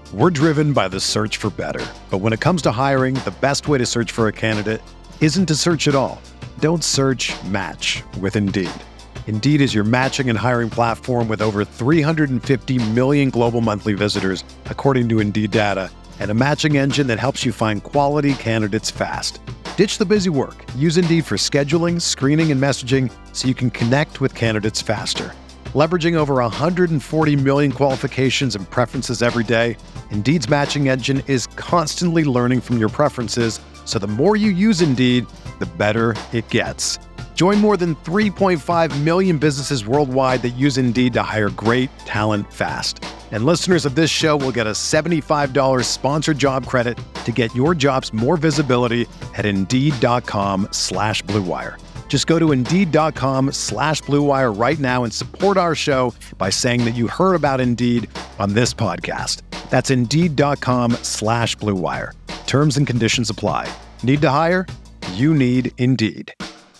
We're driven by the search for better. But when it comes to hiring, the best way to search for a candidate isn't to search at all. Don't search, match with Indeed. Indeed is your matching and hiring platform with over 350 million global monthly visitors, according to Indeed data, and a matching engine that helps you find quality candidates fast. Ditch the busy work. Use Indeed for scheduling, screening, and messaging so you can connect with candidates faster. Leveraging over 140 million qualifications and preferences every day, Indeed's matching engine is constantly learning from your preferences, so the more you use Indeed, the better it gets. Join more than 3.5 million businesses worldwide that use Indeed to hire great talent fast. And listeners of this show will get a $75 sponsored job credit to get your jobs more visibility at Indeed.com/Blue Wire. Just go to Indeed.com/Blue Wire right now and support our show by saying that you heard about Indeed on this podcast. That's Indeed.com/Blue Wire. Terms and conditions apply. Need to hire? You need Indeed.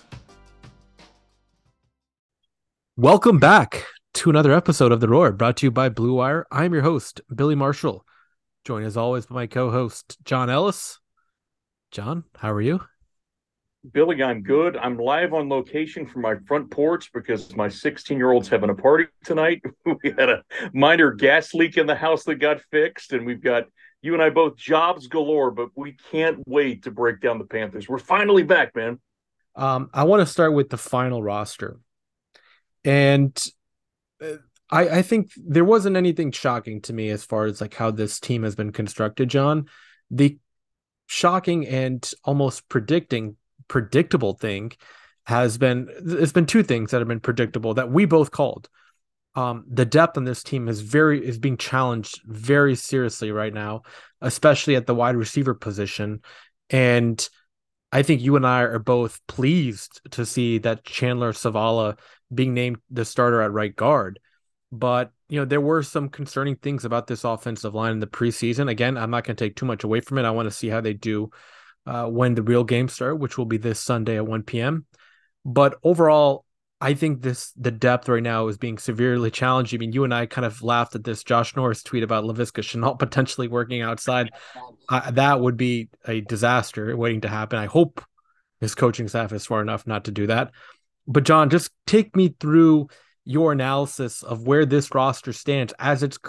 Welcome back to another episode of The Roar, brought to you by Blue Wire. I'm your host, Billy Marshall, joined as always by my co-host, John Ellis. John, how are you? Billy, I'm good. I'm live on location from my front porch because my 16-year-old's having a party tonight. We had a minor gas leak in the house that got fixed, and we've got you and I both jobs galore, but we can't wait to break down the Panthers. We're finally back, man. I want to start with the final roster. And I think there wasn't anything shocking to me as far as like how this team has been constructed, John. The shocking and almost predictable thing it's been two things that have been predictable that we both called. The depth on this team is being challenged very seriously right now, especially at the wide receiver position. And I think you and I are both pleased to see that Chandler Zavala being named the starter at right guard. But, there were some concerning things about this offensive line in the preseason. Again, I'm not going to take too much away from it. I want to see how they do when the real games start, which will be this Sunday at 1 p.m. But overall, I think the depth right now is being severely challenged. I mean, you and I kind of laughed at this Josh Norris tweet about Laviska Shenault potentially working outside. That would be a disaster waiting to happen. I hope his coaching staff is smart enough not to do that. But John, just take me through your analysis of where this roster stands as it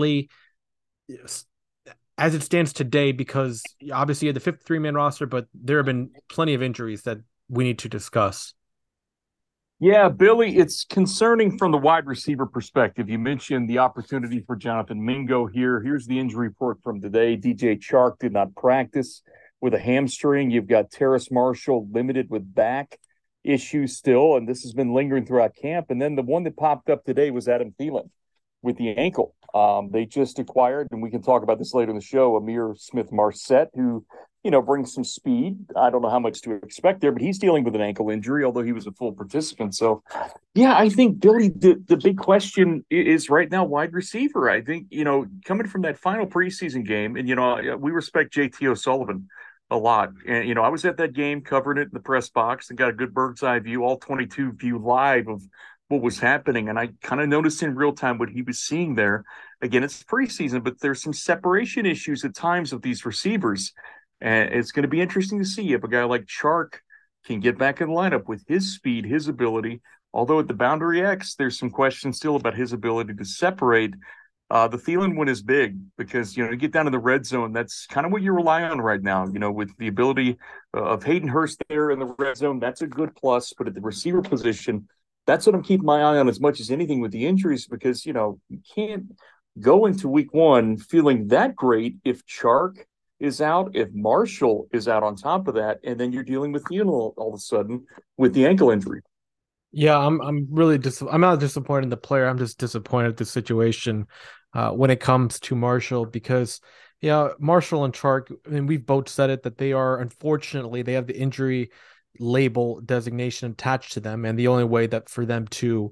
stands today, because obviously you had the 53-man roster, but there have been plenty of injuries that we need to discuss. Yeah, Billy, it's concerning from the wide receiver perspective. You mentioned the opportunity for Jonathan Mingo here. Here's the injury report from today. DJ Chark did not practice with a hamstring. You've got Terrace Marshall limited with back issues still, and this has been lingering throughout camp. And then the one that popped up today was Adam Thielen with the ankle. They just acquired, and we can talk about this later in the show, Amir Smith-Marset, who, brings some speed. I don't know how much to expect there, but he's dealing with an ankle injury, although he was a full participant. So, yeah, I think, Billy, the big question is right now wide receiver. I think, coming from that final preseason game, and, we respect JT O'Sullivan a lot. And, I was at that game covering it in the press box and got a good bird's eye view, all 22 view live of what was happening. And I kind of noticed in real time what he was seeing there. Again, it's preseason, but there's some separation issues at times of these receivers. And it's going to be interesting to see if a guy like Chark can get back in the lineup with his speed, his ability. Although at the boundary X, there's some questions still about his ability to separate. The Thielen one is big because, to get down in the red zone, that's kind of what you rely on right now, with the ability of Hayden Hurst there in the red zone. That's a good plus. But at the receiver position, that's what I'm keeping my eye on as much as anything with the injuries, because, you can't go into week one feeling that great if Chark is out, if Marshall is out on top of that, and then you're dealing with Thielen all of a sudden with the ankle injury. Yeah, I'm really I'm not disappointed in the player. I'm just disappointed at the situation when it comes to Marshall, because Marshall and Chark, and we've both said it, that they are, unfortunately, they have the injury label designation attached to them, and the only way that for them to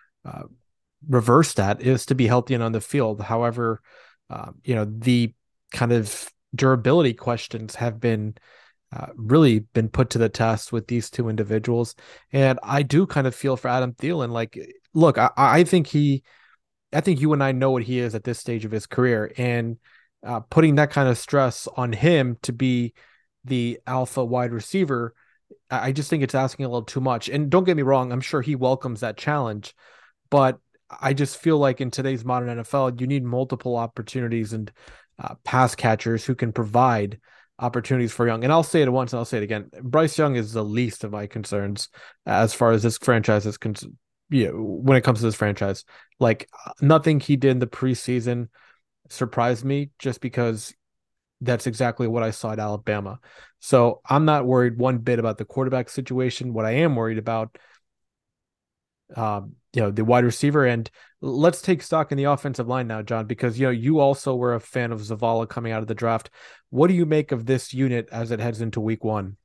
reverse that is to be healthy and on the field. However, the kind of durability questions have been really been put to the test with these two individuals. And I do kind of feel for Adam Thielen. Like, look, I think you and I know what he is at this stage of his career. And putting that kind of stress on him to be the alpha wide receiver, I just think it's asking a little too much. And don't get me wrong, I'm sure he welcomes that challenge, but I just feel like in today's modern NFL, you need multiple opportunities and pass catchers who can provide opportunities for Young. And I'll say it once and I'll say it again. Bryce Young is the least of my concerns as far as this franchise is concerned. When it comes to this franchise, like nothing he did in the preseason surprised me just because that's exactly what I saw at Alabama. So I'm not worried one bit about the quarterback situation. What I am worried about, the wide receiver. And let's take stock in the offensive line now, John, because, you also were a fan of Zavala coming out of the draft. What do you make of this unit as it heads into week one?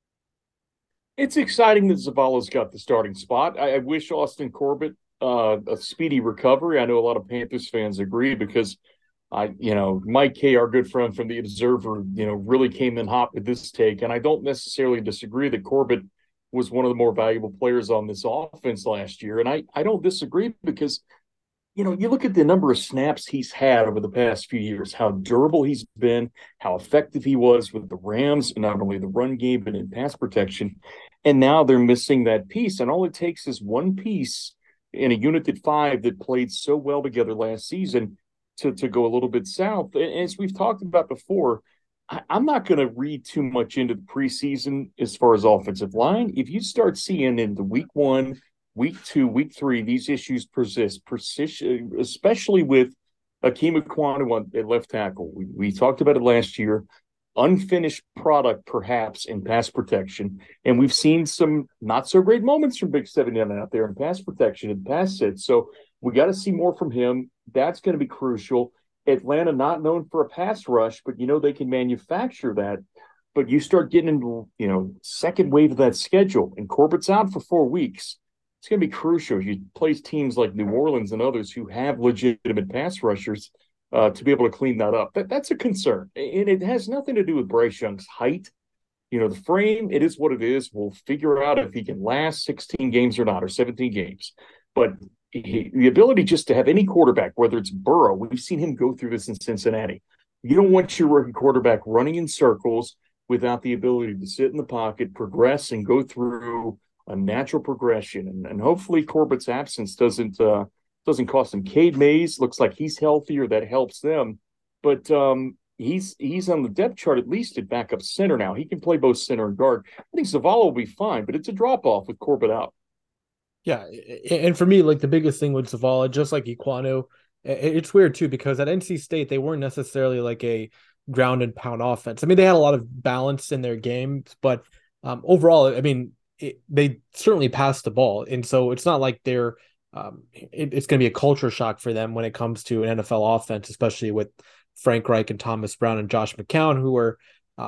It's exciting that Zavala's got the starting spot. I wish Austin Corbett a speedy recovery. I know a lot of Panthers fans agree because Mike Kay, our good friend from the Observer, really came in hot with this take. And I don't necessarily disagree that Corbett was one of the more valuable players on this offense last year. And I don't disagree because, you look at the number of snaps he's had over the past few years, how durable he's been, how effective he was with the Rams, not only the run game, but in pass protection. And now they're missing that piece. And all it takes is one piece in a unit at 5 that played so well together last season to go a little bit south. And as we've talked about before, I'm not going to read too much into the preseason as far as offensive line. If you start seeing into week 1, week 2, week 3, these issues persist, especially with Akeem Ekwonu at left tackle. We talked about it last year. Unfinished product, perhaps, in pass protection. And we've seen some not so great moments from Big 79 out there in pass protection and pass sets. So we got to see more from him. That's going to be crucial. Atlanta, not known for a pass rush, but they can manufacture that. But you start getting into, second wave of that schedule, and Corbett's out for 4 weeks. It's going to be crucial. You play teams like New Orleans and others who have legitimate pass rushers to be able to clean that up. That's a concern. And it has nothing to do with Bryce Young's height. The frame, it is what it is. We'll figure out if he can last 16 games or not, or 17 games. But the ability just to have any quarterback, whether it's Burrow, we've seen him go through this in Cincinnati. You don't want your rookie quarterback running in circles without the ability to sit in the pocket, progress, and go through a natural progression. And hopefully Corbett's absence doesn't cost him. Cade Mays looks like he's healthier. That helps them. But he's on the depth chart, at least at backup center now. He can play both center and guard. I think Zavala will be fine, but it's a drop-off with Corbett out. Yeah, and for me, like the biggest thing with Zavala, just like Ekwonu, it's weird too because at NC State they weren't necessarily like a ground and pound offense. I mean, they had a lot of balance in their games, but overall, I mean, they certainly passed the ball, and so it's not like they're it's going to be a culture shock for them when it comes to an NFL offense, especially with Frank Reich and Thomas Brown and Josh McCown, who are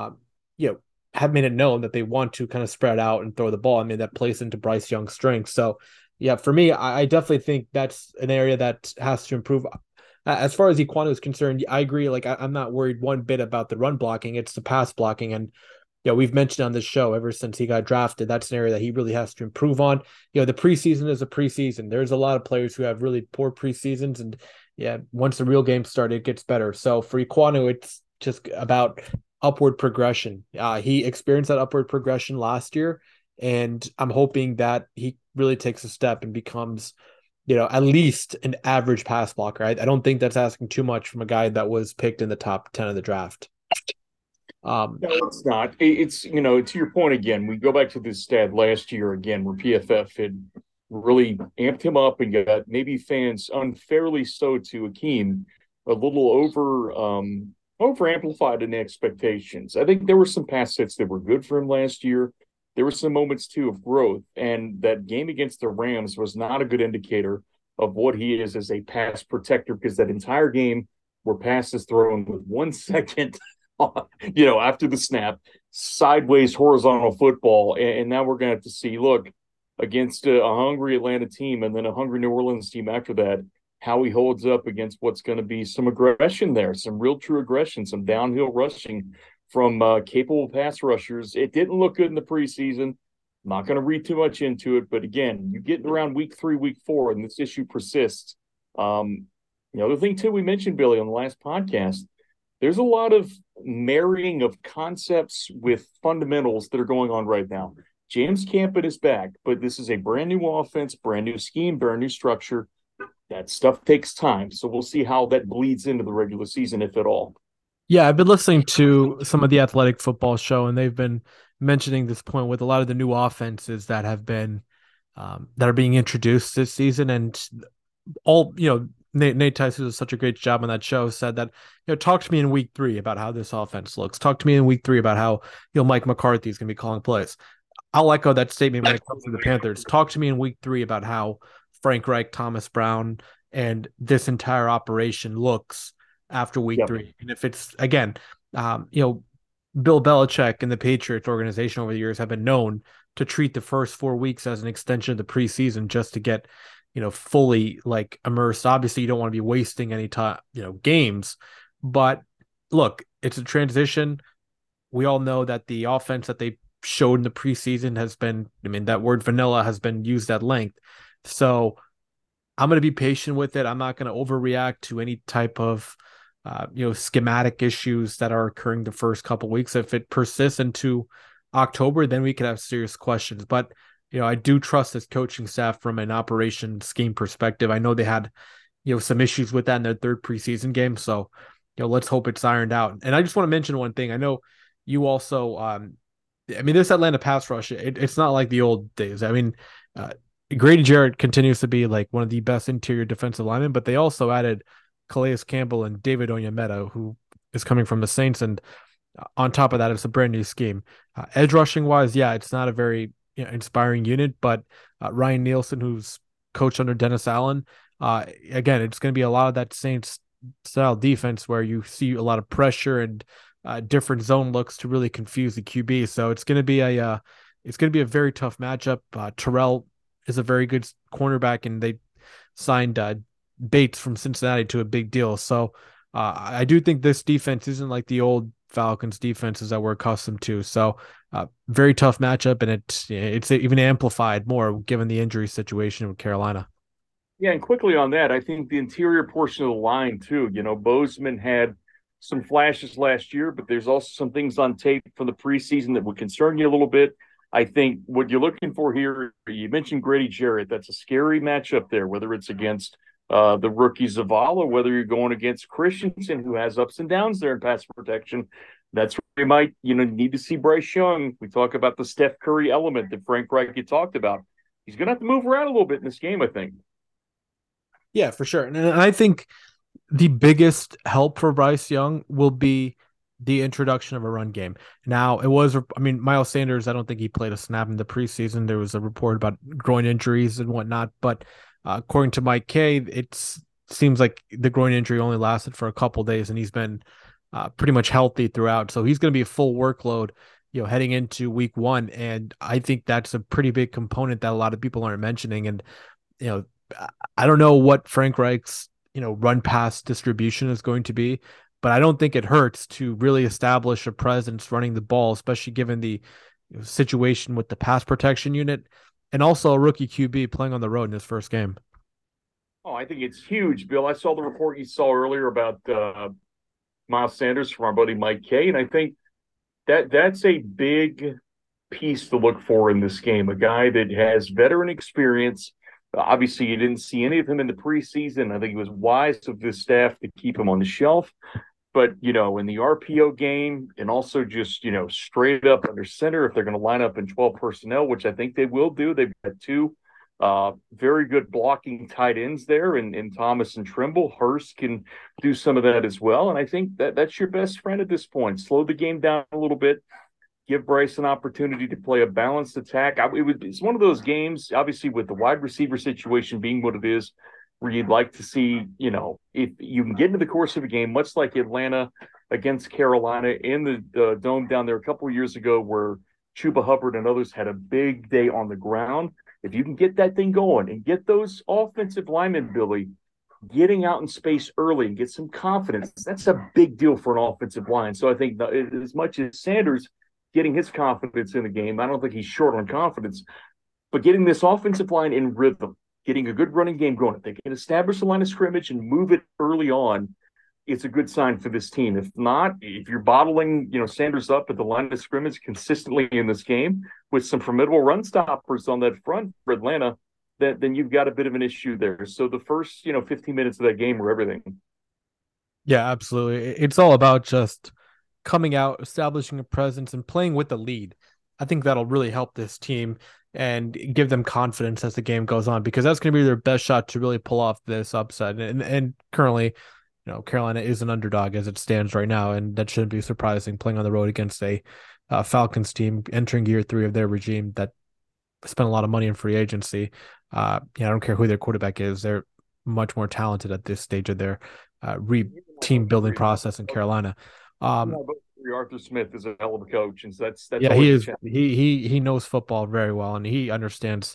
have made it known that they want to kind of spread out and throw the ball. I mean, that plays into Bryce Young's strengths. So, yeah, for me, I definitely think that's an area that has to improve. As far as Ekwonu is concerned, I agree. Like, I'm not worried one bit about the run blocking. It's the pass blocking. And, we've mentioned on this show ever since he got drafted, that's an area that he really has to improve on. The preseason is a preseason. There's a lot of players who have really poor preseasons. And, once the real game started, it gets better. So for Ekwonu, it's just about upward progression. He experienced that upward progression last year, and I'm hoping that he really takes a step and becomes, at least an average pass blocker. I don't think that's asking too much from a guy that was picked in the top 10 of the draft. No, it's not. It's, to your point again, we go back to this stat last year again, where PFF had really amped him up and got maybe fans unfairly so to Akeem a little over amplified in the expectations. I think there were some pass sets that were good for him last year. There were some moments too of growth, and that game against the Rams was not a good indicator of what he is as a pass protector, because that entire game were passes thrown with 1 second, after the snap, sideways horizontal football, and now we're going to have to see, look, against a hungry Atlanta team and then a hungry New Orleans team after that, how he holds up against what's going to be some aggression there, some real true aggression, some downhill rushing from capable pass rushers. It didn't look good in the preseason. I'm not going to read too much into it, but again, you get around week 3, week 4, and this issue persists. The other thing too, we mentioned, Billy, on the last podcast, there's a lot of marrying of concepts with fundamentals that are going on right now. James Campen is back, but this is a brand new offense, brand new scheme, brand new structure. That stuff takes time. So we'll see how that bleeds into the regular season, if at all. Yeah, I've been listening to some of the Athletic Football show, and they've been mentioning this point with a lot of the new offenses that have been that are being introduced this season, and all Nate Tice does such a great job on that show. Said that talk to me in week 3 about how this offense looks. Talk to me in week 3 about how Mike McCarthy is going to be calling plays. I'll echo that statement when it comes to the Panthers. Talk to me in week 3 about how Frank Reich, Thomas Brown, and this entire operation looks after week 3. And if it's again, Bill Belichick and the Patriots organization over the years have been known to treat the first 4 weeks as an extension of the preseason just to get, fully like immersed. Obviously, you don't want to be wasting any time, games. But look, it's a transition. We all know that the offense that they showed in the preseason has been, that word vanilla has been used at length. So I'm going to be patient with it. I'm not going to overreact to any type of schematic issues that are occurring the first couple of weeks. If it persists into October, then we could have serious questions. But I do trust this coaching staff from an operation scheme perspective. I know they had some issues with that in their 3rd preseason game, so let's hope it's ironed out. And I just want to mention one thing. I know you also this Atlanta pass rush, it's not like the old days. Grady Jarrett continues to be like one of the best interior defensive linemen, but they also added Calais Campbell and David Onyemata, who is coming from the Saints. And on top of that, it's a brand new scheme. Edge rushing wise, yeah, it's not a very inspiring unit, but Ryan Nielsen, who's coached under Dennis Allen, again, it's going to be a lot of that Saints style defense where you see a lot of pressure and different zone looks to really confuse the QB. So it's going to be a very tough matchup. Terrell is a very good cornerback, and they signed Bates from Cincinnati to a big deal. So I do think this defense isn't like the old Falcons defenses that we're accustomed to. So very tough matchup, and it's even amplified more given the injury situation with Carolina. Yeah, and quickly on that, I think the interior portion of the line too. Bozeman had some flashes last year, but there's also some things on tape from the preseason that would concern you a little bit. I think what you're looking for here, you mentioned Grady Jarrett. That's a scary matchup there, whether it's against the rookie Zavala, whether you're going against Christensen, who has ups and downs there in pass protection. That's where you might, need to see Bryce Young. We talk about the Steph Curry element that Frank Reich had talked about. He's going to have to move around a little bit in this game, I think. Yeah, for sure. And I think the biggest help for Bryce Young will be the introduction of a run game. Now, Miles Sanders, I don't think he played a snap in the preseason. There was a report about groin injuries and whatnot, but according to Mike Kay, it seems like the groin injury only lasted for a couple days, and he's been pretty much healthy throughout. So he's going to be a full workload, heading into week 1. And I think that's a pretty big component that a lot of people aren't mentioning. And, I don't know what Frank Reich's, run pass distribution is going to be, but I don't think it hurts to really establish a presence running the ball, especially given the situation with the pass protection unit and also a rookie QB playing on the road in his first game. Oh, I think it's huge, Bill. I saw the report you saw earlier about Miles Sanders from our buddy Mike Kay, and I think that's a big piece to look for in this game. A guy that has veteran experience. Obviously, you didn't see any of him in the preseason. I think it was wise of the staff to keep him on the shelf. But, in the RPO game and also just, straight up under center, if they're going to line up in 12 personnel, which I think they will do, they've got 2 very good blocking tight ends there in Thomas and Trimble. Hurst can do some of that as well. And I think that's your best friend at this point. Slow the game down a little bit. Give Bryce an opportunity to play a balanced attack. It's one of those games, obviously, with the wide receiver situation being what it is, where you'd like to see, if you can get into the course of a game, much like Atlanta against Carolina in the dome down there a couple of years ago, where Chuba Hubbard and others had a big day on the ground. If you can get that thing going and get those offensive linemen, Billy, getting out in space early and get some confidence, that's a big deal for an offensive line. So I think as much as Sanders getting his confidence in the game, I don't think he's short on confidence, but getting this offensive line in rhythm, getting a good running game going, if they can establish a line of scrimmage and move it early on, it's a good sign for this team. If not, if you're bottling, Sanders up at the line of scrimmage consistently in this game with some formidable run stoppers on that front for Atlanta, then you've got a bit of an issue there. So the first, 15 minutes of that game were everything. Yeah, absolutely. It's all about just coming out, establishing a presence, and playing with the lead. I think that'll really help this team and give them confidence as the game goes on, because that's going to be their best shot to really pull off this upset. And currently, Carolina is an underdog as it stands right now, and that shouldn't be surprising, playing on the road against a Falcons team entering year 3 of their regime that spent a lot of money in free agency. I don't care who their quarterback is; they're much more talented at this stage of their team building process in Carolina. Arthur Smith is a hell of a coach, and so that's he is. He knows football very well, and he understands,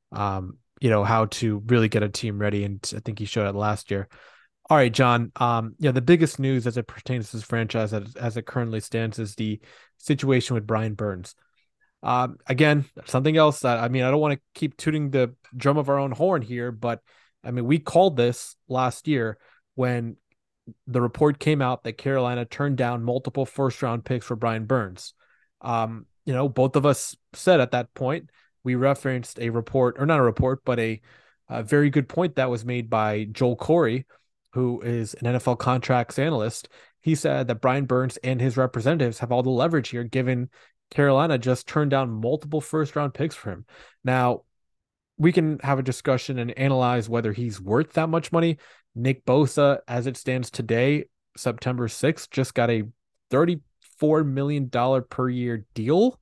how to really get a team ready. And I think he showed it last year. All right, John. The biggest news as it pertains to this franchise as it currently stands is the situation with Brian Burns. Again, something else that, I don't want to keep tooting the drum of our own horn here, but we called this last year when the report came out that Carolina turned down multiple first-round picks for Brian Burns. Both of us said at that point, we referenced a report, or not a report, but a very good point that was made by Joel Corey, who is an NFL contracts analyst. He said that Brian Burns and his representatives have all the leverage here, given Carolina just turned down multiple first-round picks for him. Now, we can have a discussion and analyze whether he's worth that much money. Nick Bosa, as it stands today, September 6th, just got a $34 million per year deal.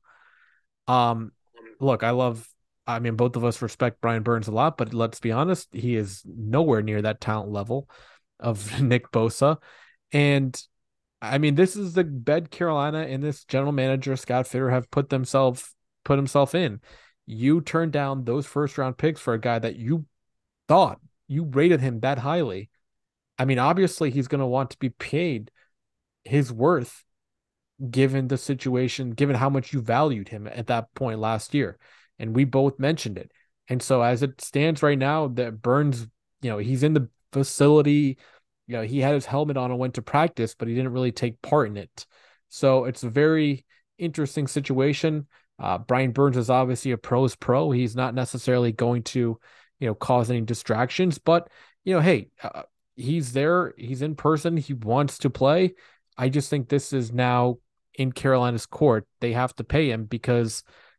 Look, both of us respect Brian Burns a lot, but let's be honest, he is nowhere near that talent level of Nick Bosa. And this is the bed Carolina and this general manager, Scott Fitter, have put himself in. You turned down those first round picks for a guy that you thought you rated him that highly. Obviously he's going to want to be paid his worth given the situation, given how much you valued him at that point last year. And we both mentioned it. And so as it stands right now, that Burns, he's in the facility, he had his helmet on and went to practice, but he didn't really take part in it. So it's a very interesting situation. Brian Burns is obviously a pro's pro. He's not necessarily going to, cause any distractions, but hey, he's there. He's in person. He wants to play. I just think this is now in Carolina's court. They have to pay him because,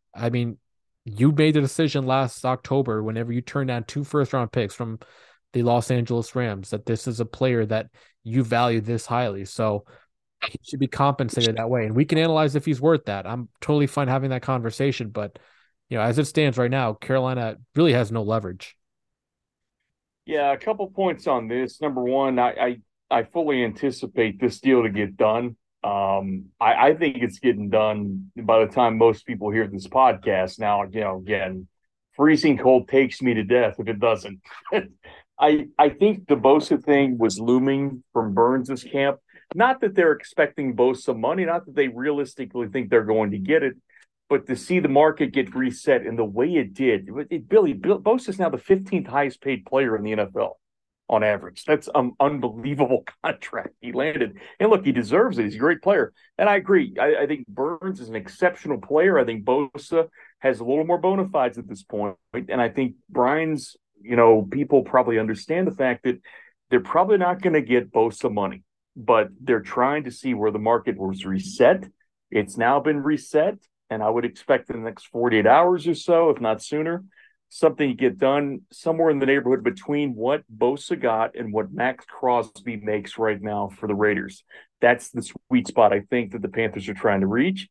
you made the decision last October, whenever you turned down 2 first-round picks from the Los Angeles Rams, that this is a player that you value this highly. So he should be compensated that way. And we can analyze if he's worth that. I'm totally fine having that conversation. But, as it stands right now, Carolina really has no leverage. Yeah, a couple points on this. Number one, I fully anticipate this deal to get done. I think it's getting done by the time most people hear this podcast. Now, again, freezing cold takes me to death if it doesn't. I think the Bosa thing was looming from Burns' camp. Not that they're expecting Bosa money, not that they realistically think they're going to get it, but to see the market get reset in the way it did. Bosa is now the 15th highest paid player in the NFL on average. That's an unbelievable contract he landed. And look, he deserves it. He's a great player. And I agree. I think Burns is an exceptional player. I think Bosa has a little more bona fides at this point. And I think Brian's, people probably understand the fact that they're probably not going to get Bosa money, but they're trying to see where the market was reset. It's now been reset. And I would expect in the next 48 hours or so, if not sooner, something to get done somewhere in the neighborhood between what Bosa got and what Max Crosby makes right now for the Raiders. That's the sweet spot, I think, that the Panthers are trying to reach.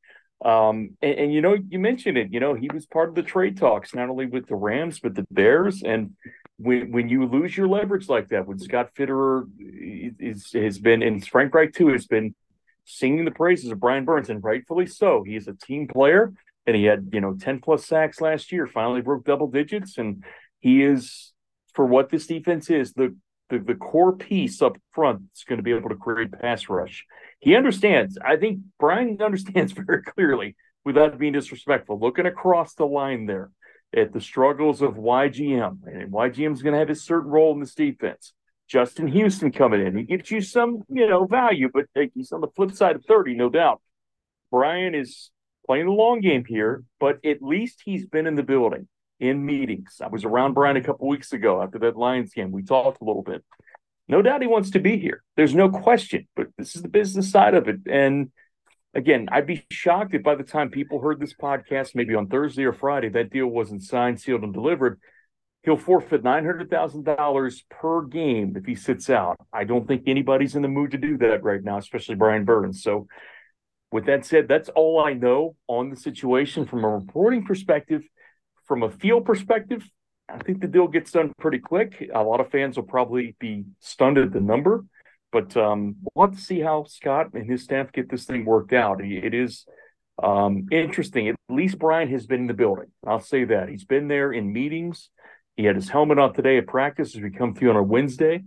You mentioned it, he was part of the trade talks, not only with the Rams, but the Bears. And when you lose your leverage like that, when Scott Fitterer has been, and Frank Reich too, has been singing the praises of Brian Burns, and rightfully so. He's a team player, and he had 10 plus sacks last year, finally broke double digits, and he is, for what this defense is, the core piece up front that's going to be able to create pass rush. He understands. I think Brian understands very clearly, without being disrespectful, looking across the line there at the struggles of YGM, and YGM is going to have his certain role in this defense. Justin Houston coming in. He gives you some, value, but he's on the flip side of 30, no doubt. Brian is playing the long game here, but at least he's been in the building, in meetings. I was around Brian a couple weeks ago after that Lions game. We talked a little bit. No doubt he wants to be here. There's no question, but this is the business side of it. And again, I'd be shocked if by the time people heard this podcast, maybe on Thursday or Friday, that deal wasn't signed, sealed, and delivered. He'll forfeit $900,000 per game if he sits out. I don't think anybody's in the mood to do that right now, especially Brian Burns. So with that said, that's all I know on the situation from a reporting perspective. From a field perspective, I think the deal gets done pretty quick. A lot of fans will probably be stunned at the number, but we'll have to see how Scott and his staff get this thing worked out. It is interesting. At least Brian has been in the building. I'll say that. He's been there in meetings. He had his helmet on today at practice as we come through on a Wednesday.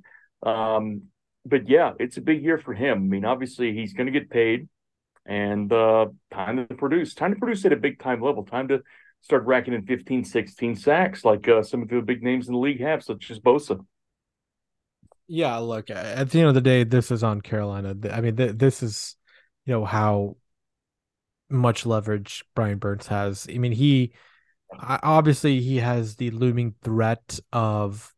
But, yeah, it's a big year for him. I mean, obviously, he's going to get paid, and time to produce. Time to produce at a big-time level. Time to start racking in 15, 16 sacks like some of the big names in the league have, such as Bosa. Yeah, look, at the end of the day, this is on Carolina. I mean, this is, how much leverage Brian Burns has. I mean, obviously he has the looming threat of,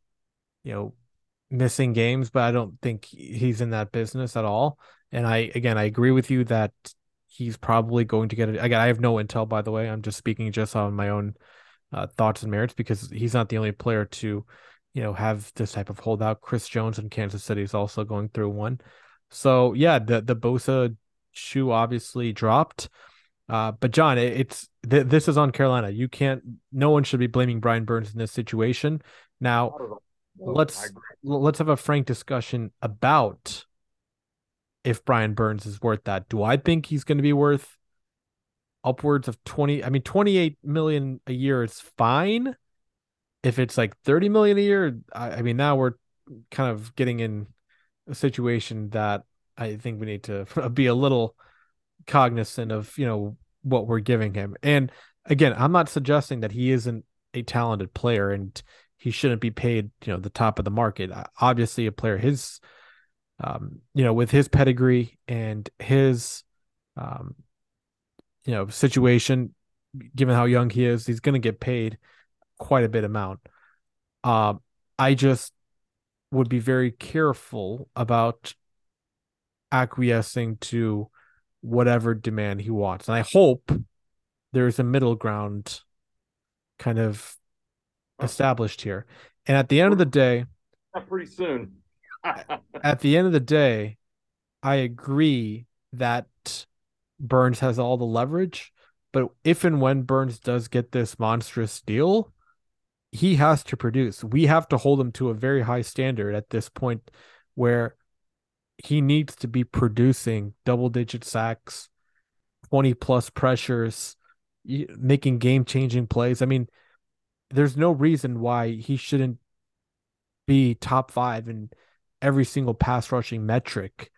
missing games, but I don't think he's in that business at all. And I agree with you that he's probably going to get it. Again, I have no intel, by the way. I'm just speaking just on my own thoughts and merits, because he's not the only player to, have this type of holdout. Chris Jones in Kansas City is also going through one. So yeah, the Bosa shoe obviously dropped. But John, this is on Carolina. No one should be blaming Brian Burns in this situation. Now, let's have a frank discussion about if Brian Burns is worth that. Do I think he's going to be worth upwards of 28 million a year is fine. If it's like 30 million a year, I mean, now we're kind of getting in a situation that I think we need to be a little cognizant of, what we're giving him. And again, I'm not suggesting that he isn't a talented player and he shouldn't be paid, the top of the market. Obviously a player his, with his pedigree and his, situation, given how young he is, he's going to get paid quite a bit amount. I just would be very careful about acquiescing to whatever demand he wants. And I hope there's a middle ground kind of established here. And at the end of the day, pretty soon, at the end of the day, I agree that Burns has all the leverage, but if and when Burns does get this monstrous deal, he has to produce. We have to hold him to a very high standard at this point where he needs to be producing double-digit sacks, 20-plus pressures, making game-changing plays. I mean, there's no reason why he shouldn't be top 5 in every single pass rushing metric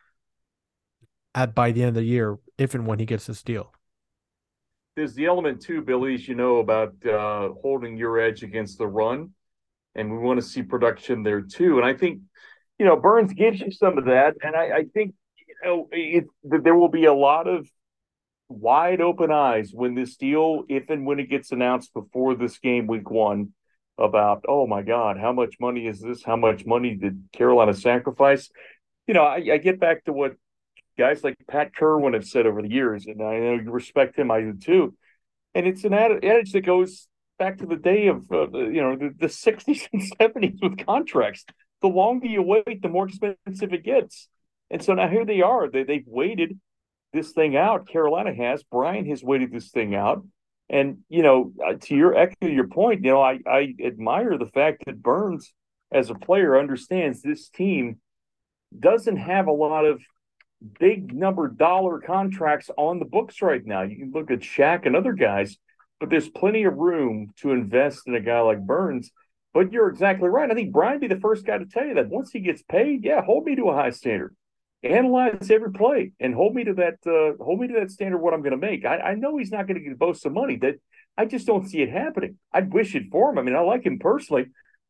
by the end of the year, if and when he gets this deal. There's the element too, Billy, as you know, about holding your edge against the run, and we want to see production there too. And I think, Burns gives you some of that, and I think, there will be a lot of wide open eyes when this deal, if and when it gets announced before this game, week 1, about, oh my God, how much money is this? How much money did Carolina sacrifice? I get back to what guys like Pat Kerwin have said over the years, and I know you respect him, I do too. And it's an adage that goes back to the day of, the 60s and 70s with contracts. The longer you wait, the more expensive it gets. And so now here they are. They've waited this thing out. Carolina has. Brian has waited this thing out. And, to your point, I admire the fact that Burns, as a player, understands this team doesn't have a lot of big number dollar contracts on the books right now. You can look at Shaq and other guys, but there's plenty of room to invest in a guy like Burns. But you're exactly right. I think Brian be the first guy to tell you that once he gets paid, hold me to a high standard. Analyze every play and hold me to that standard what I'm going to make. I know he's not going to get boast some money. That I just don't see it happening. I'd wish it for him. I mean, I like him personally,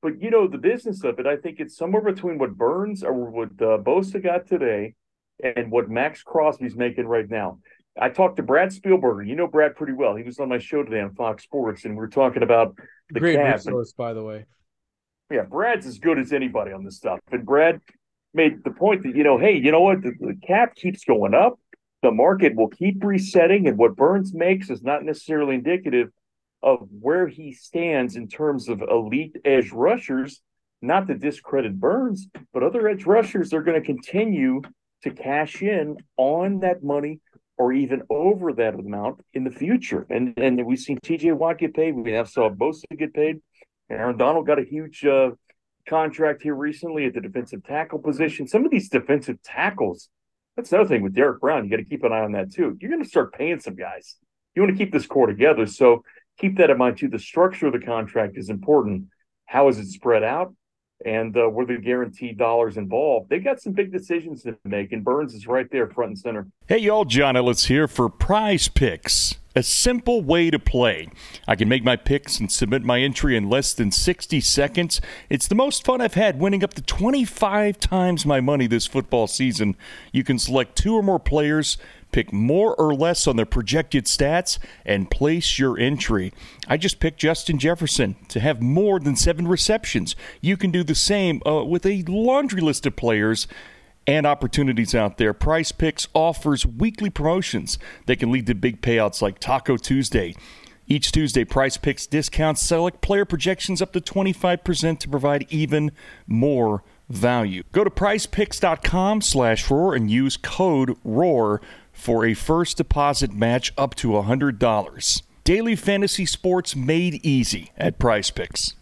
But the business of it, I think it's somewhere between what Burns or what Bosa got today and what Max Crosby's making right now. I talked to Brad Spielberger. You know Brad pretty well. He was on my show today on Fox Sports, and we were talking about the Great cap. resource, by the way. Yeah, Brad's as good as anybody on this stuff. And Brad made the point that, hey, you know what? The cap keeps going up. The market will keep resetting, and what Burns makes is not necessarily indicative of where he stands in terms of elite edge rushers. Not to discredit Burns, but other edge rushers are going to continue to cash in on that money or even over that amount in the future. And we've seen TJ Watt get paid. We have saw Bosa get paid. Aaron Donald got a huge contract here recently at the defensive tackle position. Some of these defensive tackles, that's another thing with Derek Brown. You got to keep an eye on that too. You're going to start paying some guys. You want to keep this core together. So keep that in mind too. The structure of the contract is important. How is it spread out? And were the guaranteed dollars involved? They got some big decisions to make, and Burns is right there front and center. Hey, y'all, John Ellis here for Prize Picks, a simple way to play. I can make my picks and submit my entry in less than 60 seconds. It's the most fun I've had, winning up to 25 times my money this football season. You can select 2 or more players, pick more or less on their projected stats, and place your entry. I just picked Justin Jefferson to have more than 7 receptions. You can do the same with a laundry list of players and opportunities out there. Prize Picks offers weekly promotions that can lead to big payouts like Taco Tuesday. Each Tuesday, Prize Picks discounts select player projections up to 25% to provide even more value. Go to prizepicks.com/roar and use code ROAR for a first deposit match up to $100. Daily fantasy sports made easy at Prize Picks.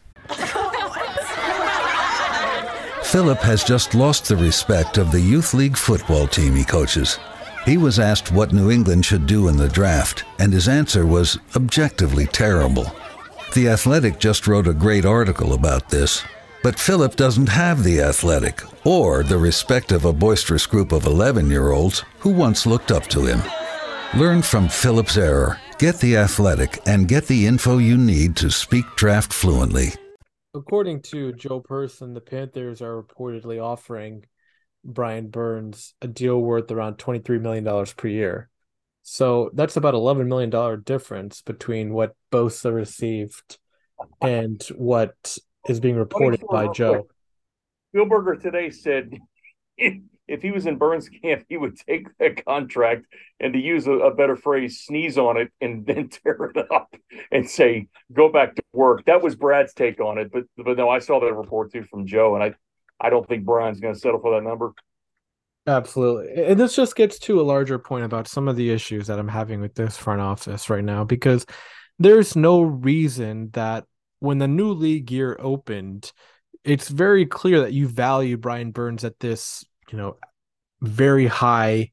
Philip has just lost the respect of the youth league football team he coaches. He was asked what New England should do in the draft, and his answer was objectively terrible. The Athletic just wrote a great article about this, but Philip doesn't have the Athletic or the respect of a boisterous group of 11-year-olds who once looked up to him. Learn from Philip's error, get the Athletic, and get the info you need to speak draft fluently. According to Joe Person, the Panthers are reportedly offering Brian Burns a deal worth around $23 million per year. So that's about $11 million difference between what Bosa received and what is being reported by Joe. Spielberger today said if he was in Burns' camp, he would take that contract and, to use a better phrase, sneeze on it and then tear it up and say, go back to work. That was Brad's take on it. But no, I saw that report too from Joe, and I don't think Brian's going to settle for that number. Absolutely. And this just gets to a larger point about some of the issues that I'm having with this front office right now, because there's no reason that when the new league year opened, it's very clear that you value Brian Burns at this, very high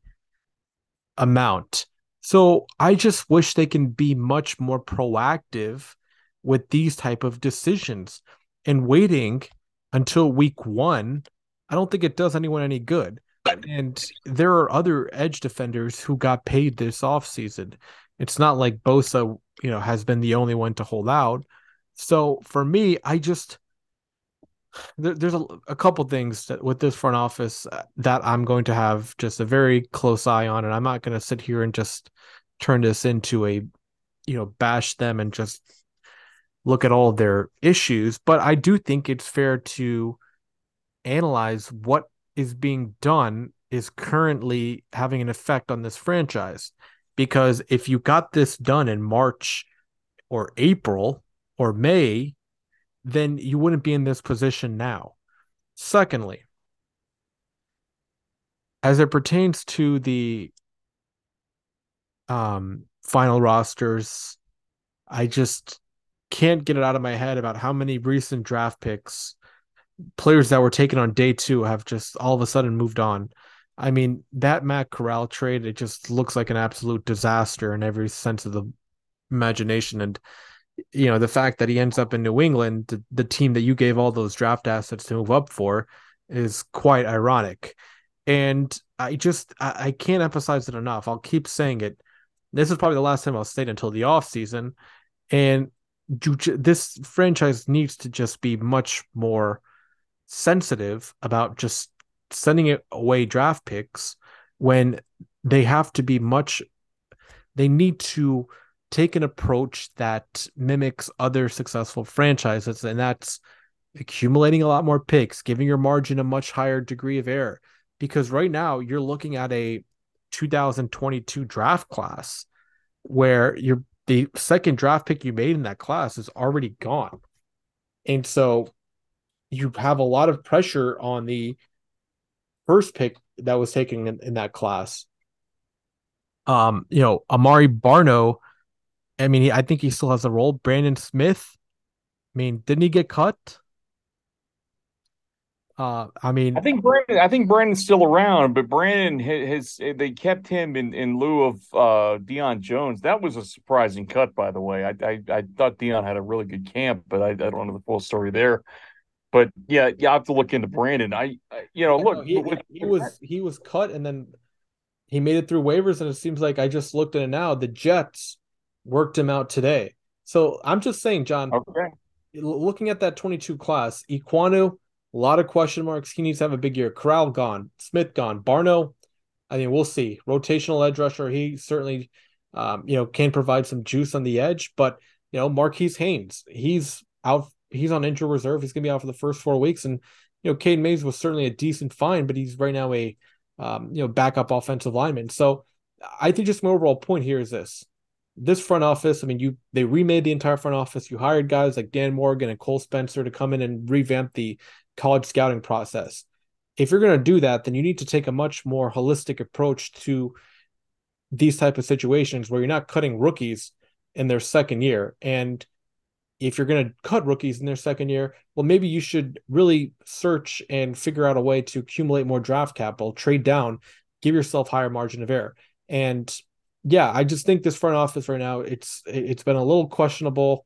amount. So I just wish they can be much more proactive with these type of decisions, and waiting until week 1. I don't think it does anyone any good. And there are other edge defenders who got paid this offseason. It's not like Bosa, has been the only one to hold out. So for me, there's a couple things that with this front office that I'm going to have just a very close eye on, and I'm not going to sit here and just turn this into a, bash them and just look at all of their issues. But I do think it's fair to analyze what is being done is currently having an effect on this franchise. Because if you got this done in March or April or May, then you wouldn't be in this position now. Secondly, as it pertains to the final rosters, I just can't get it out of my head about how many recent draft picks, players that were taken on day 2, have just all of a sudden moved on. I mean, that Matt Corral trade, it just looks like an absolute disaster in every sense of the imagination. And the fact that he ends up in New England, the team that you gave all those draft assets to move up for, is quite ironic. And I can't emphasize it enough. I'll keep saying it. This is probably the last time I'll say it until the offseason. And this franchise needs to just be much more sensitive about just sending away draft picks when they have to be they need to take an approach that mimics other successful franchises, and that's accumulating a lot more picks, giving your margin a much higher degree of error. Because right now you're looking at a 2022 draft class where the second draft pick you made in that class is already gone. And so you have a lot of pressure on the first pick that was taken in that class. Amari Barno, I mean, I think he still has a role. Brandon Smith, I mean, didn't he get cut? I think Brandon's still around, but Brandon they kept him in lieu of Deion Jones. That was a surprising cut, by the way. I thought Deion had a really good camp, but I don't know the full story there. But yeah, you have to look into Brandon. He was cut, and then he made it through waivers, and it seems like, I just looked at it now, the Jets worked him out today. So I'm just saying, John, okay, looking at that 22 class, Ekwonu, a lot of question marks. He needs to have a big year. Corral gone. Smith gone. Barno, I mean, we'll see. Rotational edge rusher. He certainly, can provide some juice on the edge. But, Marquise Haynes, he's out. He's on injury reserve. He's going to be out for the first 4 weeks. And, Cade Mays was certainly a decent find, but he's right now a, backup offensive lineman. So I think just my overall point here is this front office, I mean, they remade the entire front office. You hired guys like Dan Morgan and Cole Spencer to come in and revamp the college scouting process. If you're going to do that, then you need to take a much more holistic approach to these type of situations where you're not cutting rookies in their second year. And if you're going to cut rookies in their second year, well, maybe you should really search and figure out a way to accumulate more draft capital, trade down, give yourself higher margin of error. And yeah, I just think this front office right now, it's been a little questionable.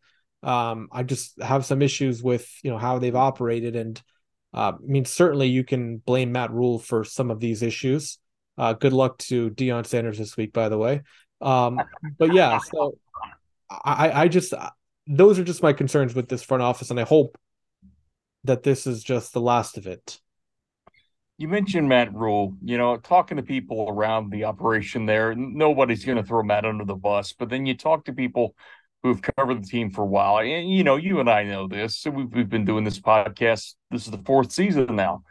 I just have some issues with, how they've operated. And I mean, certainly you can blame Matt Rule for some of these issues. Good luck to Deion Sanders this week, by the way. But yeah, so I just, those are just my concerns with this front office, and I hope that this is just the last of it. You mentioned Matt Rule, talking to people around the operation there, nobody's going to throw Matt under the bus, but then you talk to people who've covered the team for a while. And, you and I know this. So we've been doing this podcast. This is the fourth season now.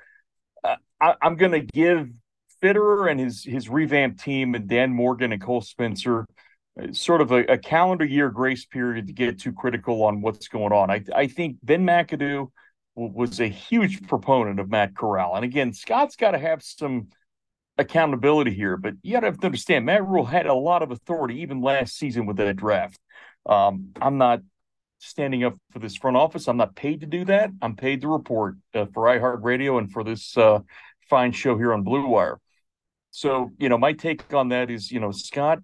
I'm going to give Fitterer and his revamped team and Dan Morgan and Cole Spencer sort of a calendar year grace period to get too critical on what's going on. I think Ben McAdoo was a huge proponent of Matt Corral. And again, Scott's got to have some accountability here, but you got to have to understand Matt Rule had a lot of authority even last season with that draft. I'm not standing up for this front office. I'm not paid to do that. I'm paid to report for iHeartRadio and for this fine show here on Blue Wire. So, my take on that is, Scott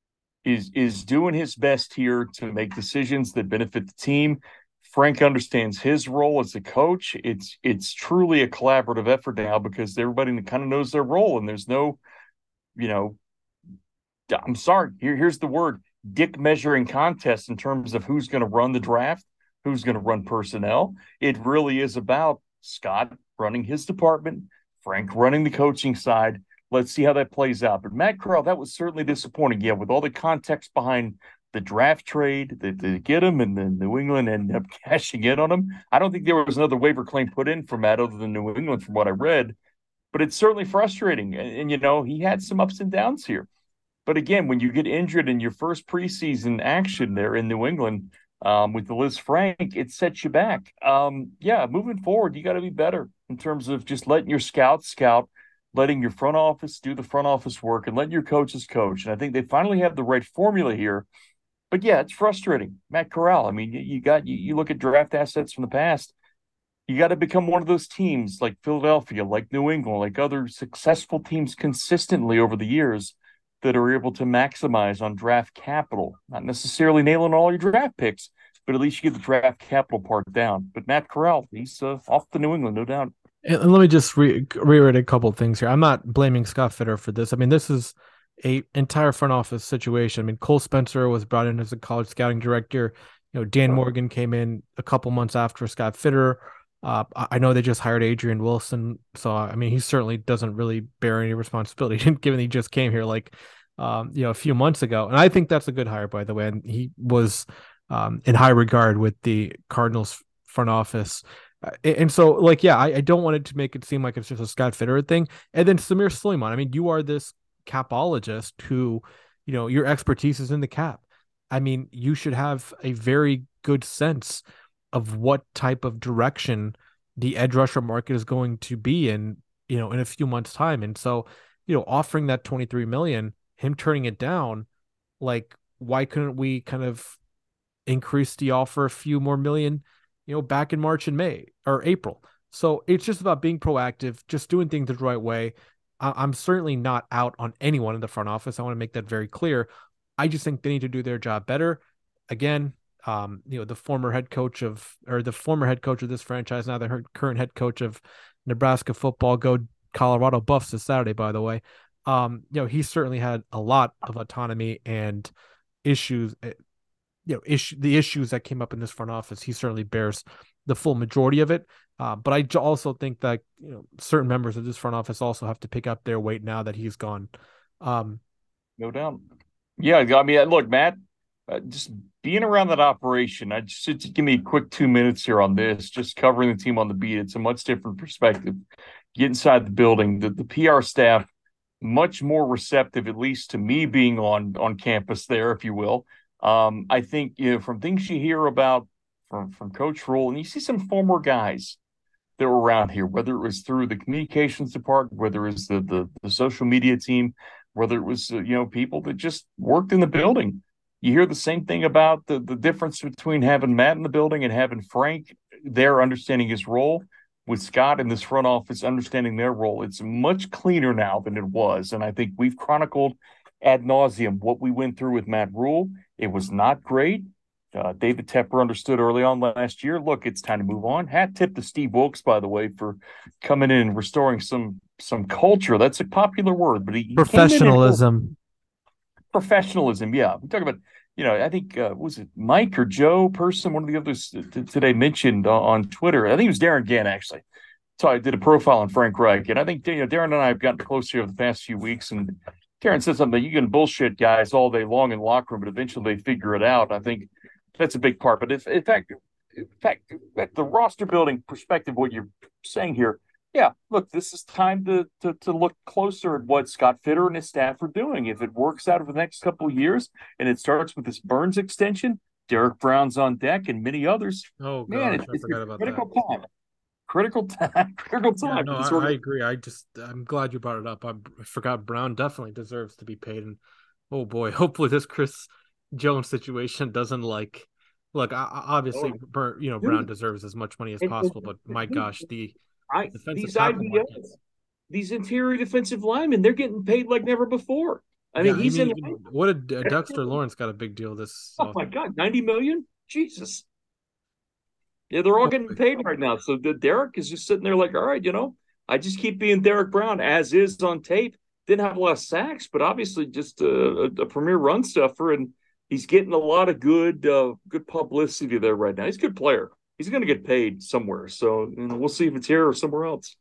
is doing his best here to make decisions that benefit the team. Frank understands his role as a coach. It's truly a collaborative effort now because everybody kind of knows their role, and there's no, I'm sorry, here's the word, dick measuring contest in terms of who's going to run the draft, who's going to run personnel. It really is about Scott running his department, Frank running the coaching side. Let's see how that plays out. But Matt Corral, that was certainly disappointing. Yeah, with all the context behind the draft trade, they get him, and then New England ended up cashing in on him. I don't think there was another waiver claim put in for Matt other than New England from what I read. But it's certainly frustrating. And he had some ups and downs here. But again, when you get injured in your first preseason action there in New England with the Liz Frank, it sets you back. Moving forward, you got to be better in terms of just letting your scouts scout, letting your front office do the front office work, and letting your coaches coach. And I think they finally have the right formula here. But yeah, it's frustrating. Matt Corral, I mean, you look at draft assets from the past, you got to become one of those teams like Philadelphia, like New England, like other successful teams consistently over the years that are able to maximize on draft capital, not necessarily nailing all your draft picks, but at least you get the draft capital part down. But Matt Corral, he's off to New England, no doubt. And let me just reiterate a couple of things here. I'm not blaming Scott Fitterer for this. I mean, this is a entire front office situation. I mean, Cole Spencer was brought in as a college scouting director. Dan Morgan came in a couple months after Scott Fitter. I know they just hired Adrian Wilson, so I mean he certainly doesn't really bear any responsibility given he just came here a few months ago. And I think that's a good hire, by the way. And he was in high regard with the Cardinals front office. And so, I don't want it to make it seem like it's just a Scott Fitterer thing. And then Samir Suleiman, I mean, you are this capologist who, your expertise is in the cap. I mean, you should have a very good sense of what type of direction the edge rusher market is going to be in a few months' time. And so, offering that $23 million, him turning it down, why couldn't we kind of increase the offer a few more million, back in March and May or April? So it's just about being proactive, just doing things the right way. I'm certainly not out on anyone in the front office. I want to make that very clear. I just think they need to do their job better. Again, the former head coach of this franchise, now the current head coach of Nebraska football, go Colorado Buffs this Saturday, by the way. He certainly had a lot of autonomy and issues, the issues that came up in this front office. He certainly bears the full majority of it. But I also think that, certain members of this front office also have to pick up their weight now that he's gone. No doubt. Yeah. I mean, look, Matt, just being around that operation, I just give me a quick 2 minutes here on this, just covering the team on the beat. It's a much different perspective. Get inside the building, the PR staff, much more receptive, at least to me being on campus there, if you will. I think, from things you hear about from Coach Rhule, and you see some former guys that were around here, whether it was through the communications department, whether it was the social media team, whether it was, people that just worked in the building. You hear the same thing about the difference between having Matt in the building and having Frank there understanding his role, with Scott in this front office understanding their role. It's much cleaner now than it was. And I think we've chronicled ad nauseum what we went through with Matt Rhule. It was not great. David Tepper understood early on last year, look, it's time to move on. Hat tip to Steve Wilkes, by the way, for coming in and restoring some culture. That's a popular word, but he professionalism. Professionalism, yeah. We talk about, I think, was it Mike or Joe Person, one of the others today mentioned on Twitter. I think it was Darren Gann, actually. So I did a profile on Frank Reich, and I think Darren and I have gotten closer over the past few weeks, and Darren said something, you can bullshit guys all day long in the locker room, but eventually they figure it out. I think that's a big part. But in fact, the roster building perspective, what you're saying here, yeah, look, this is time to look closer at what Scott Fitter and his staff are doing. If it works out over the next couple of years and it starts with this Burns extension, Derek Brown's on deck and many others. Oh, God, man, I forgot about critical that. Time. Critical time. Yeah, no, I agree. I'm glad you brought it up. I forgot Brown definitely deserves to be paid. And oh boy, hopefully this Chris Jones situation doesn't look, obviously, Brown deserves as much money as possible, but my gosh, these IDLs, these interior defensive linemen, they're getting paid like never before. What did Dexter Lawrence got a big deal this? Oh my God, $90 million? Jesus. Yeah, they're all getting paid right now. So Derek is just sitting there like, all right, I just keep being Derek Brown as is on tape. Didn't have a lot of sacks, but obviously just a premier run stuffer, and he's getting a lot of good publicity there right now. He's a good player. He's going to get paid somewhere. So we'll see if it's here or somewhere else.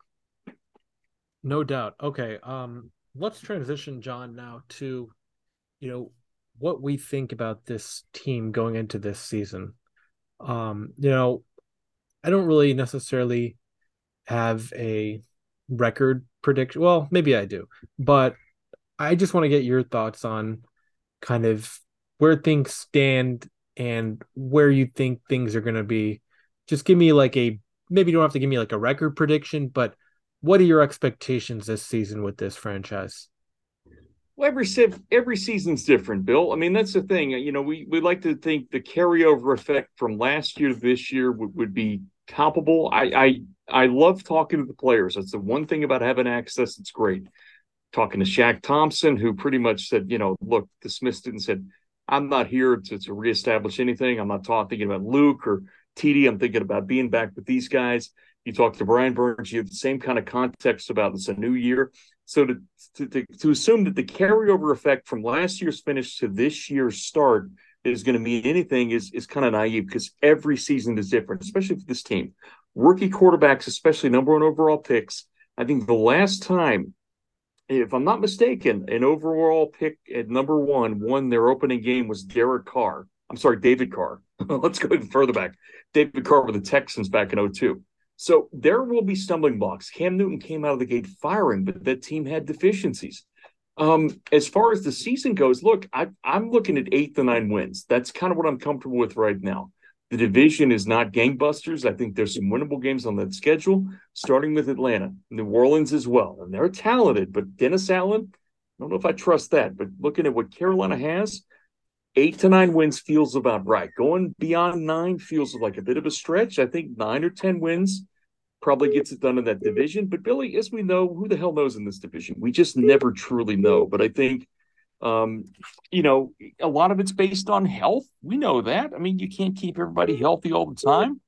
No doubt. Okay. Let's transition, John, now to, what we think about this team going into this season. I don't really necessarily have a record prediction. Well, maybe I do, but I just want to get your thoughts on kind of where things stand and where you think things are going to be. Just give me maybe you don't have to give me a record prediction, but what are your expectations this season with this franchise? Well, every season's different, Bill. I mean, that's the thing. We like to think the carryover effect from last year to this year would be comparable. I love talking to the players. That's the one thing about having access. It's great. Talking to Shaq Thompson, who pretty much said, look, dismissed it and said, I'm not here to reestablish anything. I'm not thinking about Luke or TD. I'm thinking about being back with these guys. You talk to Brian Burns, you have the same kind of context about it's a new year. So to assume that the carryover effect from last year's finish to this year's start is going to mean anything is kind of naive, because every season is different, especially for this team. Rookie quarterbacks, especially number one overall picks. I think the last time, if I'm not mistaken, an overall pick at number one won their opening game was David Carr. Let's go even further back. David Carr with the Texans back in 2002. So there will be stumbling blocks. Cam Newton came out of the gate firing, but that team had deficiencies. As far as the season goes, look, I'm looking at 8 to 9 wins. That's kind of what I'm comfortable with right now. The division is not gangbusters. I think there's some winnable games on that schedule, starting with Atlanta, New Orleans as well. And they're talented, but Dennis Allen, I don't know if I trust that. But looking at what Carolina has, 8 to 9 wins feels about right. Going beyond 9 feels like a bit of a stretch. I think 9 or 10 wins probably gets it done in that division. But Billy, as we know, who the hell knows in this division? We just never truly know. But I think, a lot of it's based on health. We know that. I mean, you can't keep everybody healthy all the time.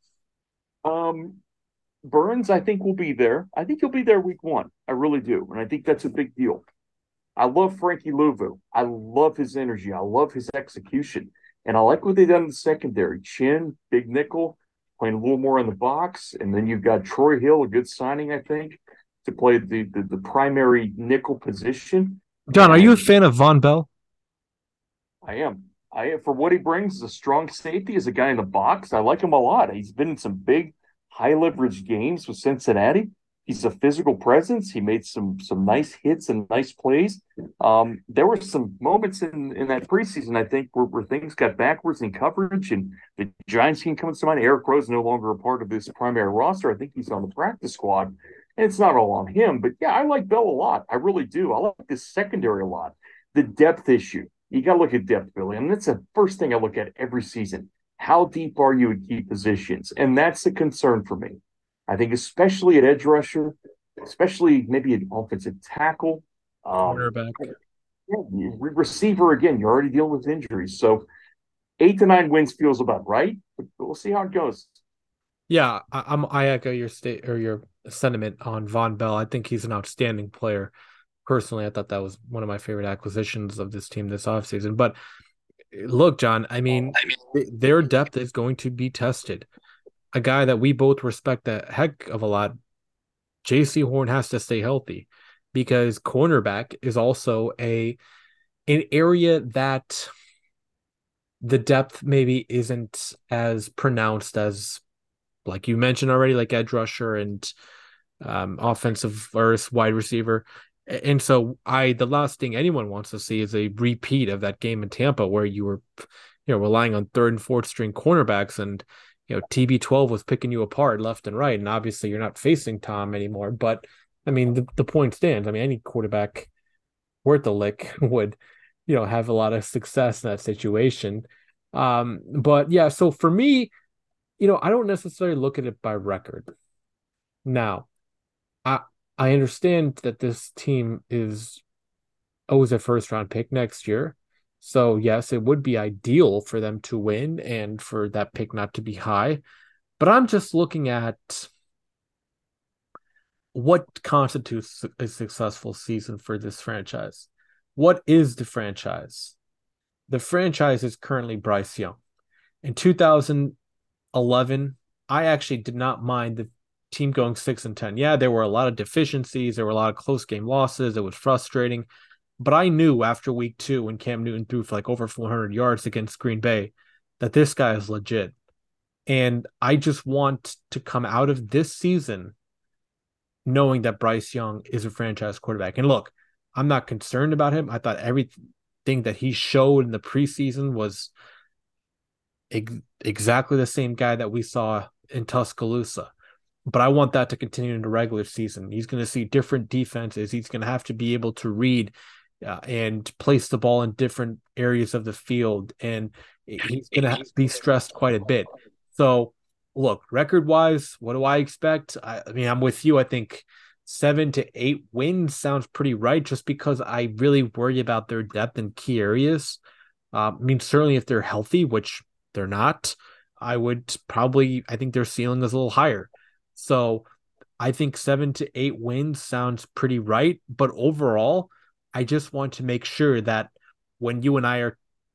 Burns, I think, will be there. I think he'll be there week 1. I really do. And I think that's a big deal. I love Frankie Louvu. I love his energy. I love his execution. And I like what they've done in the secondary. Chin, big nickel, playing a little more in the box. And then you've got Troy Hill, a good signing, I think, to play the primary nickel position. John, are you a fan of Von Bell? I am. For what he brings as a strong safety, as a guy in the box, I like him a lot. He's been in some big, high-leverage games with Cincinnati. He's a physical presence. He made some nice hits and nice plays. There were some moments in that preseason, I think, where things got backwards in coverage, and the Giants team comes to mind. Eric Rowe is no longer a part of this primary roster. I think he's on the practice squad, and it's not all on him. But, yeah, I like Bell a lot. I really do. I like this secondary a lot. The depth issue. You got to look at depth, Billy. And that's the first thing I look at every season. How deep are you at key positions? And that's a concern for me. I think especially at edge rusher, especially maybe an offensive tackle. Cornerback. Receiver, again, you're already dealing with injuries. So 8 to 9 wins feels about right, but we'll see how it goes. Yeah, I echo your your sentiment on Von Bell. I think he's an outstanding player. Personally, I thought that was one of my favorite acquisitions of this team this offseason. But look, John, I mean, their depth is going to be tested. A guy that we both respect a heck of a lot, J.C. Horn, has to stay healthy, because cornerback is also an area that the depth maybe isn't as pronounced as, like you mentioned already, like edge rusher and offensive or wide receiver. And so the last thing anyone wants to see is a repeat of that game in Tampa where you were, relying on third and fourth string cornerbacks, and TB12 was picking you apart left and right. And obviously you're not facing Tom anymore, but I mean, the point stands. I mean, any quarterback worth a lick would, have a lot of success in that situation. But yeah, so for me, I don't necessarily look at it by record. Now, I understand that this team owes a first round pick next year. So yes, it would be ideal for them to win and for that pick not to be high. But I'm just looking at what constitutes a successful season for this franchise. What is the franchise? The franchise is currently Bryce Young. In 2011, I actually did not mind the team going 6-10. Yeah, there were a lot of deficiencies. There were a lot of close game losses. It was frustrating. But I knew after week 2, when Cam Newton threw for like over 400 yards against Green Bay, that this guy is legit. And I just want to come out of this season knowing that Bryce Young is a franchise quarterback. And look, I'm not concerned about him. I thought everything that he showed in the preseason was exactly the same guy that we saw in Tuscaloosa. But I want that to continue in the regular season. He's going to see different defenses. He's going to have to be able to read and place the ball in different areas of the field. And he's going to be stressed quite a bit. So, look, record-wise, what do I expect? I mean, I'm with you. I think 7 to 8 wins sounds pretty right, just because I really worry about their depth in key areas. I mean, certainly if they're healthy, which they're not, I think their ceiling is a little higher. So I think 7 to 8 wins sounds pretty right. But overall, I just want to make sure that when you and I are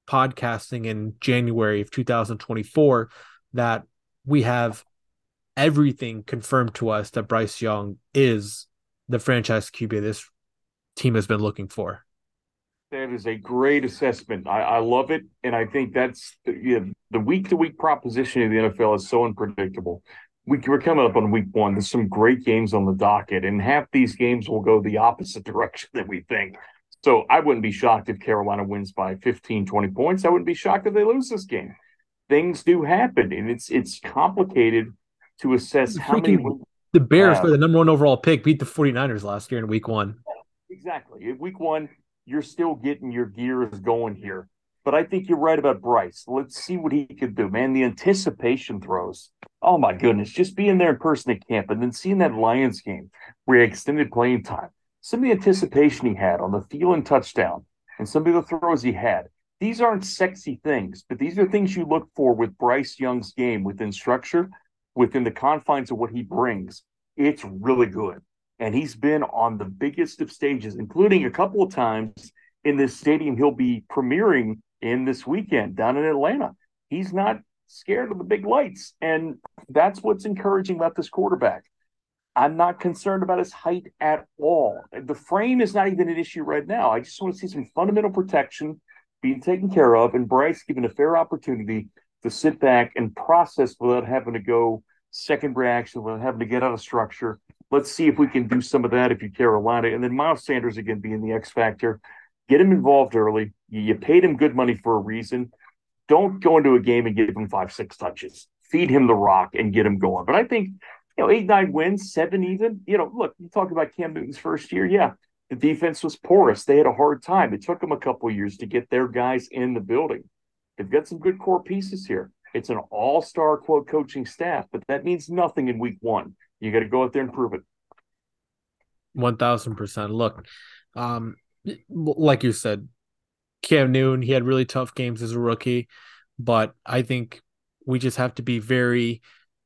podcasting in January of 2024 that we have everything confirmed to us that Bryce Young is the franchise QB this team has been looking for. That is a great assessment. I love it. And I think that's the week-to-week proposition of the NFL is so unpredictable. We're coming up on week one. There's some great games on the docket, and half these games will go the opposite direction than we think. So I wouldn't be shocked if Carolina wins by 15, 20 points. I wouldn't be shocked if they lose this game. Things do happen, and it's complicated to assess how many the Bears for the number one overall pick beat the 49ers last year in week one. Exactly. In week one, you're still getting your gears going here. But I think you're right about Bryce. Let's see what he could do, man. The anticipation throws. Oh, my goodness. Just being there in person at camp and then seeing that Lions game where he extended playing time. Some of the anticipation he had on the Thielen touchdown and some of the throws he had. These aren't sexy things, but these are things you look for with Bryce Young's game within structure, within the confines of what he brings. It's really good. And he's been on the biggest of stages, including a couple of times in this stadium he'll be premiering in this weekend down in Atlanta. He's not scared of the big lights, and that's what's encouraging about this quarterback. I'm not concerned about his height at all. The frame is not even an issue right now. I just want to see some fundamental protection being taken care of, and Bryce given a fair opportunity to sit back and process without having to go second reaction, without having to get out of structure. Let's see if we can do some of that if you're Carolina. And then Miles Sanders, again, being the X factor. Get him involved early. You paid him good money for a reason. Don't go into a game and give him 5-6 touches. Feed him the rock and get him going. But I think, 8-9 wins, 7 even. Look, you talk about Cam Newton's first year. Yeah, the defense was porous. They had a hard time. It took them a couple of years to get their guys in the building. They've got some good core pieces here. It's an all-star, quote, coaching staff, but that means nothing in week one. You got to go out there and prove it. 1,000%. Look, like you said, Cam Newton, he had really tough games as a rookie, but I think we just have to be very,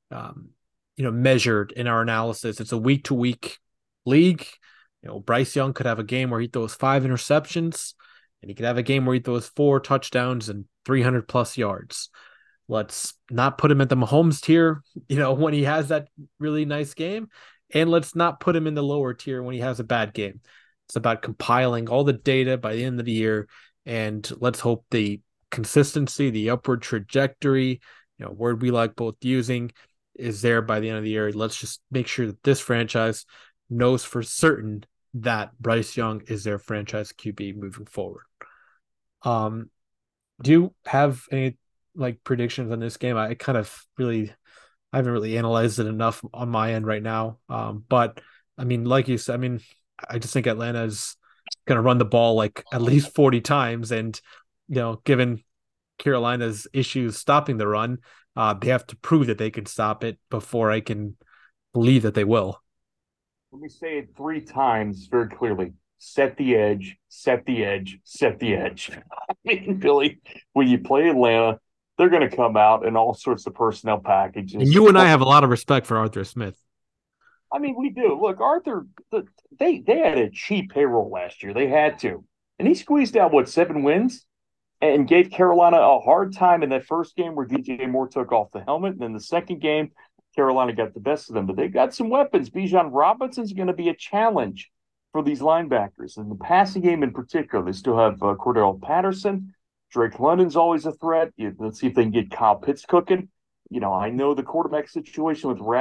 measured in our analysis. It's a week-to-week league. Bryce Young could have a game where he throws 5 interceptions, and he could have a game where he throws 4 touchdowns and 300-plus yards. Let's not put him at the Mahomes tier, when he has that really nice game. And let's not put him in the lower tier when he has a bad game. It's about compiling all the data by the end of the year. And let's hope the consistency, the upward trajectory, word we like both using, is there by the end of the year. Let's just make sure that this franchise knows for certain that Bryce Young is their franchise QB moving forward. Do you have any predictions on this game? I haven't really analyzed it enough on my end right now. But I mean, like you said, I just think Atlanta is going to run the ball at least 40 times. And, given Carolina's issues stopping the run, they have to prove that they can stop it before I can believe that they will. Let me say it 3 times very clearly. Set the edge, set the edge, set the edge. Billy, when you play Atlanta, they're going to come out in all sorts of personnel packages. And you and I have a lot of respect for Arthur Smith. We do. Look, Arthur, they had a cheap payroll last year. They had to. And he squeezed out, 7 wins? And gave Carolina a hard time in that first game where DJ Moore took off the helmet. And then the second game, Carolina got the best of them. But they've got some weapons. Bijan Robinson's going to be a challenge for these linebackers. In the passing game in particular, they still have Cordell Patterson. Drake London's always a threat. Let's see if they can get Kyle Pitts cooking. I know the quarterback situation with with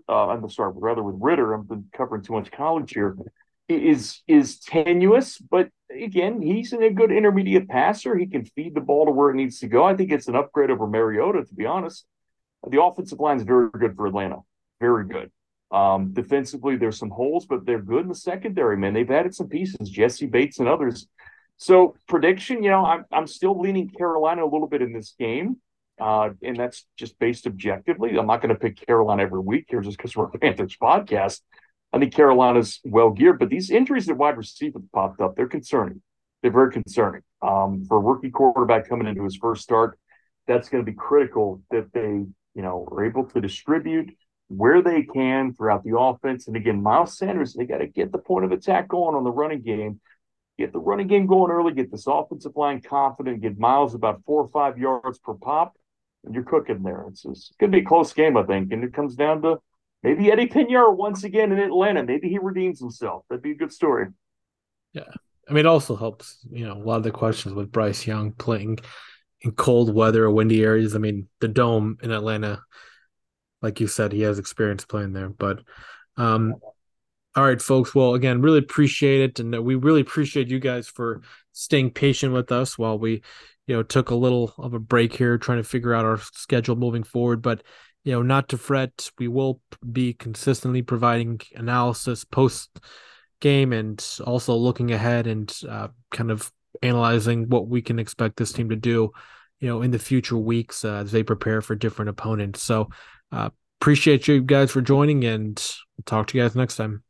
Ritter. I've been covering too much college here. Is tenuous, but again, he's a good intermediate passer. He can feed the ball to where it needs to go. I think it's an upgrade over Mariota, to be honest. The offensive line is very good for Atlanta. Very good. Defensively, there's some holes, but they're good in the secondary, man. They've added some pieces, Jesse Bates and others. So prediction, I'm still leaning Carolina a little bit in this game, and that's just based objectively. I'm not going to pick Carolina every week here just because we're a Panthers podcast. I think Carolina's well geared, but these injuries at wide receiver popped up. They're concerning. They're very concerning. For a rookie quarterback coming into his first start, that's going to be critical that they, are able to distribute where they can throughout the offense. And again, Miles Sanders, they got to get the point of attack going on the running game. get the running game going early, get this offensive line confident, get Miles about 4 or 5 yards per pop, and you're cooking there. It's going to be a close game, I think, and it cocomes down to maybe Eddie Piñeiro once again in Atlanta. Maybe he redeems himself. That'd be a good story. Yeah. I mean, it also helps, a lot of the questions with Bryce Young playing in cold weather or windy areas. I mean, the Dome in Atlanta, like you said, he has experience playing there. But all right, folks. Well, again, really appreciate it. And we really appreciate you guys for staying patient with us while we, took a little of a break here trying to figure out our schedule moving forward. But, not to fret, we will be consistently providing analysis post-game and also looking ahead and kind of analyzing what we can expect this team to do, in the future weeks as they prepare for different opponents. So appreciate you guys for joining, and we'll talk to you guys next time.